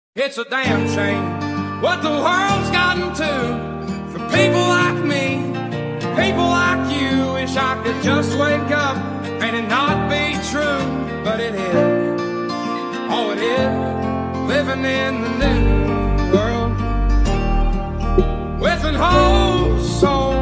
It's a damn shame what the world's gotten to for people like me, people like you. Wish I could just wake up and it not be true, but it is. Oh, it is living in the new world with an whole soul.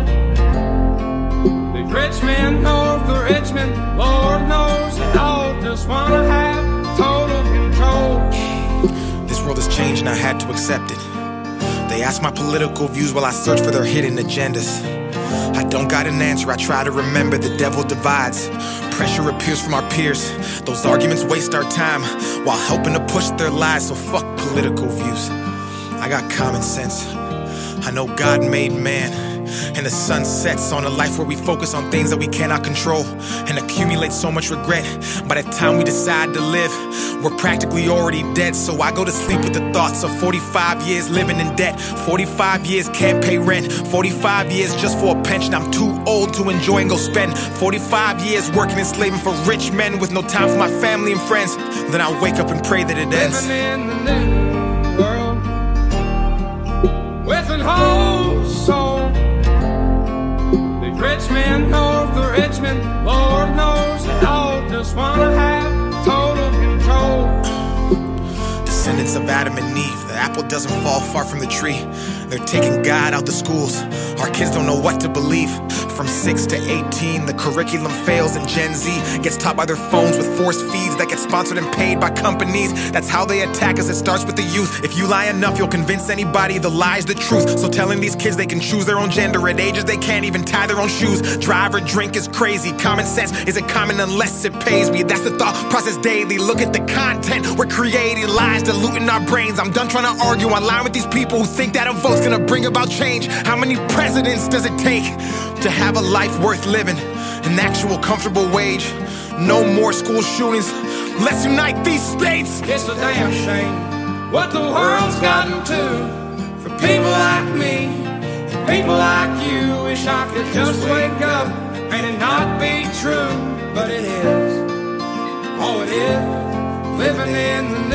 The rich men north of Richmond, Lord knows they all just wanna have total control. This world has changed and I had to accept it. They ask my political views while I search for their hidden agendas. I don't got an answer, I try to remember the devil divides. Pressure appears from our peers. Those arguments waste our time while helping to push their lies, so fuck political views. I got common sense. I know God made man, and the sun sets on a life where we focus on things that we cannot control and accumulate so much regret. By the time we decide to live, we're practically already dead. So I go to sleep with the thoughts of 45 years living in debt, 45 years can't pay rent, 45 years just for a pension I'm too old to enjoy and go spend, 45 years working and slaving for rich men with no time for my family and friends. Then I wake up and pray that it ends. Living in the new world with an whole soul. The rich men north of Richmond, Lord knows they all just wanna have total control. Descendants of Adam and Eve, the apple doesn't fall far from the tree. They're taking God out the schools. Our kids don't know what to believe. From 6 to 18, the curriculum fails and Gen Z gets taught by their phones with forced feeds that get sponsored and paid by companies. That's how they attack us, it starts with the youth. If you lie enough, you'll convince anybody the lie's the truth. So telling these kids they can choose their own gender at ages they can't even tie their own shoes. Drive or drink is crazy. Common sense isn't common unless it pays me. That's the thought process daily. Look at the content we're creating, lies diluting our brains. I'm done trying to argue online with these people who think that a vote's gonna bring about change. How many presidents does it take to have a life worth living? An actual comfortable wage. No more school shootings. Let's unite these states. It's a damn shame what the world's gotten to for people like me, people like you. Wish I could just wake up and it not be true, but it is. Oh, it is living in the